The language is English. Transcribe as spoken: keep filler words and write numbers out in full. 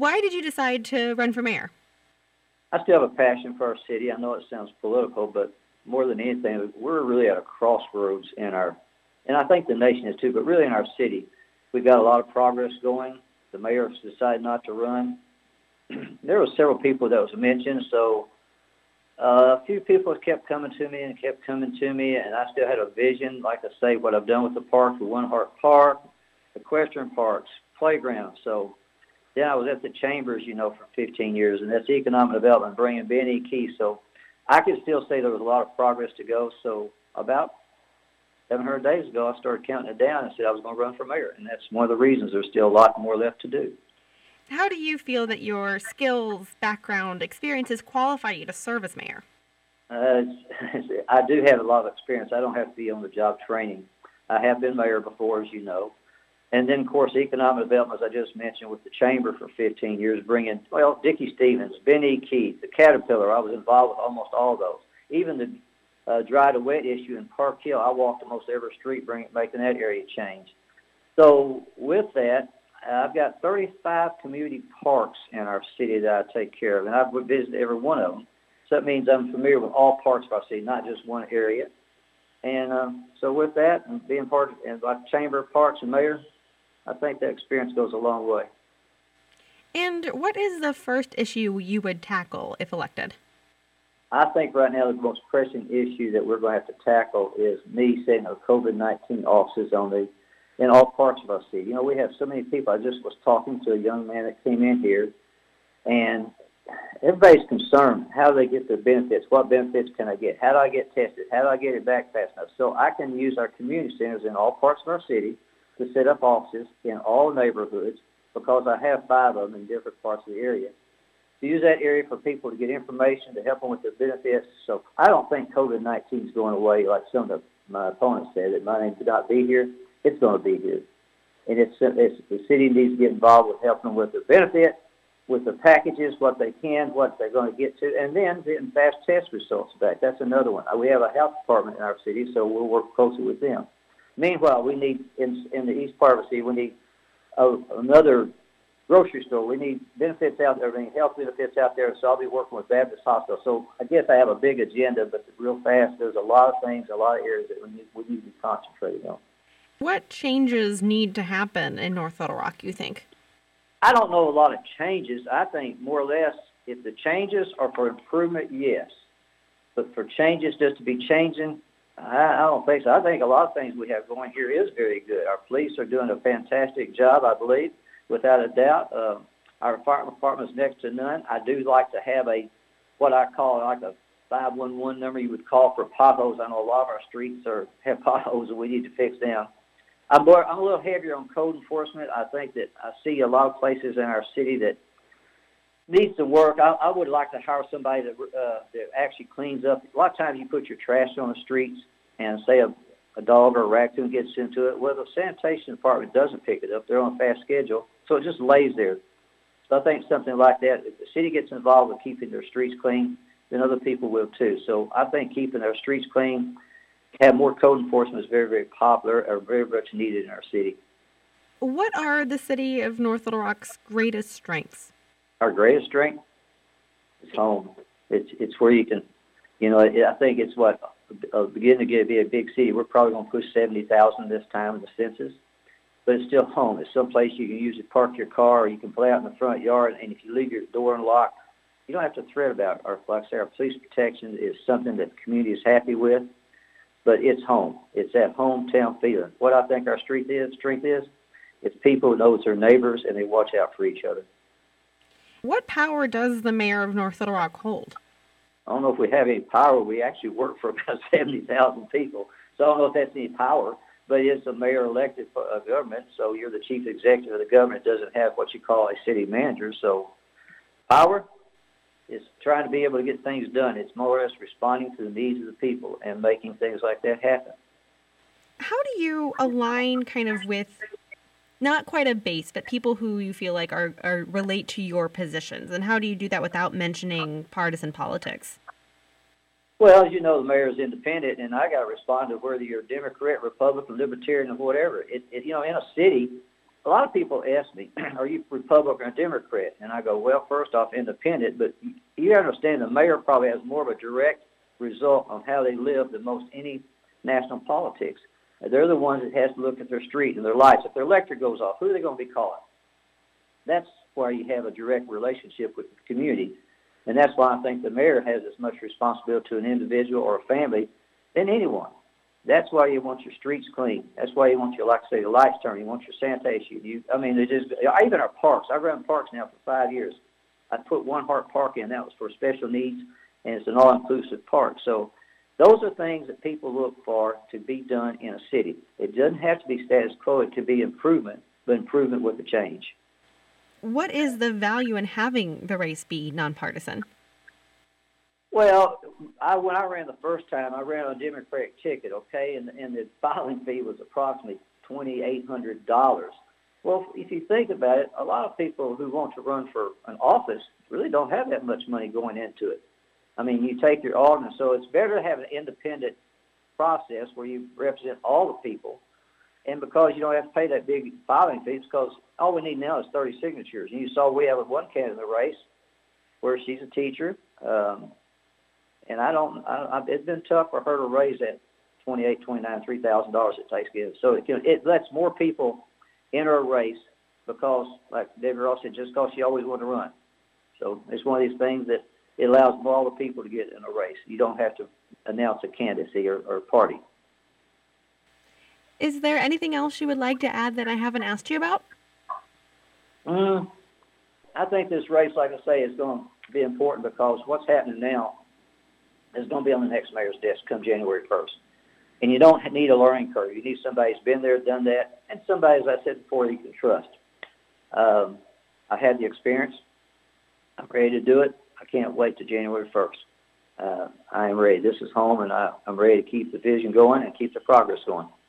Why did you decide to run for mayor? I still have a passion for our city. I know it sounds political, but more than anything, we're really at a crossroads in our, and I think the nation is too, but really in our city. We've got a lot of progress going. The mayor has decided not to run. There were several people that was mentioned, so uh, a few people kept coming to me and kept coming to me, and I still had a vision, like I say, what I've done with the park, the One Heart Park, equestrian parks, playgrounds. So then I was at the Chambers, you know, for fifteen years, and that's economic development, bringing Benny Key. So I can still say there was a lot of progress to go. So about seven hundred days ago, I started counting it down and said I was going to run for mayor, and that's one of the reasons. There's still a lot more left to do. How do you feel that your skills, background, experiences qualify you to serve as mayor? Uh, I do have a lot of experience. I don't have to be on the job training. I have been mayor before, as you know. And then, of course, economic development, as I just mentioned, with the Chamber for fifteen years, bringing, well, Dickie Stevens, Ben E. Keith, the Caterpillar. I was involved with almost all those. Even the uh, dry to wet issue in Park Hill, I walked almost every street bringing, making that area change. So with that, I've got thirty-five community parks in our city that I take care of, and I've visited every one of them. So that means I'm familiar with all parts of our city, not just one area. And um, so with that, and being part of and like Chamber of Parks and Mayor, I think that experience goes a long way. And what is the first issue you would tackle if elected? I think right now the most pressing issue that we're going to have to tackle is me setting up COVID nineteen offices on the in all parts of our city. You know, we have so many people. I just was talking to a young man that came in here, and everybody's concerned how do they get their benefits, what benefits can I get, how do I get tested, how do I get it back fast enough. So I can use our community centers in all parts of our city to set up offices in all neighborhoods, because I have five of them in different parts of the area, to use that area for people to get information, to help them with their benefits. So I don't think COVID nineteen is going away like some of my opponents said, that my name could not be here. It's going to be here. And it's, it's the city needs to get involved with helping them with their benefits, with the packages, what they can, what they're going to get to, and then getting fast test results back. That's another one. We have a health department in our city, so we'll work closely with them. Meanwhile, we need, in, in the east part of the city, we need uh, another grocery store. We need benefits out there, we need health benefits out there, so I'll be working with Baptist Hospital. So I guess I have a big agenda, but real fast, there's a lot of things, a lot of areas that we need, we need to be concentrating on. What changes need to happen in North Little Rock, you think? I don't know a lot of changes. I think more or less if the changes are for improvement, yes. But for changes just to be changing, I, I don't think so. I think a lot of things we have going here is very good. Our police are doing a fantastic job, I believe, without a doubt. Uh, our fire department is next to none. I do like to have a, what I call like a five one one number you would call for potholes. I know a lot of our streets are have potholes that we need to fix down. I'm, more, I'm a little heavier on code enforcement. I think that I see a lot of places in our city that needs to work. I, I would like to hire somebody that, uh, that actually cleans up. A lot of times you put your trash on the streets and say a, a dog or a raccoon gets into it. Well, the sanitation department doesn't pick it up. They're on a fast schedule, so it just lays there. So I think something like that, if the city gets involved with keeping their streets clean, then other people will too. So I think keeping our streets clean, have more code enforcement is very, very popular or very much needed in our city. What are the city of North Little Rock's greatest strengths? Our greatest strength is home. It's it's where you can, you know, I think it's what, uh, beginning to get, be a big city. We're probably going to push seventy thousand this time in the census, but it's still home. It's someplace you can usually park your car, or you can play out in the front yard, and if you leave your door unlocked, you don't have to fret about it. Our, like I say, our police protection is something that the community is happy with. But it's home. It's that hometown feeling. What I think our strength is, strength is, it's people who know it's their neighbors and they watch out for each other. What power does the mayor of North Little Rock hold? I don't know if we have any power. We actually work for about seventy thousand people. So I don't know if that's any power, but it's a mayor elected uh, government. So you're the chief executive of the government. It doesn't have what you call a city manager. So power is trying to be able to get things done. It's more or less responding to the needs of the people and making things like that happen. How do you align kind of with not quite a base, but people who you feel like are, are relate to your positions? And how do you do that without mentioning partisan politics? Well, as you know, the mayor is independent, and I got to respond to whether you're Democrat, Republican, Libertarian, or whatever. It, it, you know, in a city, a lot of people ask me, are you Republican or Democrat? And I go, well, first off, independent, but you understand the mayor probably has more of a direct result on how they live than most any national politics. They're the ones that has to look at their street and their lights. If their electric goes off, who are they going to be calling? That's why you have a direct relationship with the community. And that's why I think the mayor has as much responsibility to an individual or a family than anyone. That's why you want your streets clean. That's why you want your, like I say, the lights turned. You want your sanitation. You, I mean, it is, even our parks. I've run parks now for five years. I put One Heart Park in. That was for special needs, and it's an all-inclusive park. So those are things that people look for to be done in a city. It doesn't have to be status quo. It could be improvement, but improvement with a change. What is the value in having the race be nonpartisan? Well, I, when I ran the first time, I ran on a Democratic ticket, okay, and, and the filing fee was approximately two thousand eight hundred dollars. Well, if you think about it, a lot of people who want to run for an office really don't have that much money going into it. I mean, you take your ordinance, so it's better to have an independent process where you represent all the people, and because you don't have to pay that big filing fee, because all we need now is thirty signatures. And you saw we have one candidate in the race where she's a teacher, um, and I don't. I, I, it's been tough for her to raise that twenty-eight, twenty-nine, three thousand dollars it takes to give. So it, can, it lets more people enter a race because, like David Ross said, just because she always wanted to run. So it's one of these things that it allows all the people to get in a race. You don't have to announce a candidacy or, or party. Is there anything else you would like to add that I haven't asked you about? Mm, I think this race, like I say, is going to be important because what's happening now is going to be on the next mayor's desk come January first. And you don't need a learning curve. You need somebody who's been there, done that, and somebody, as I said before, you can trust. Um, I had the experience. I'm ready to do it. I can't wait to January first. Uh, I am ready. This is home, and I, I'm ready to keep the vision going and keep the progress going.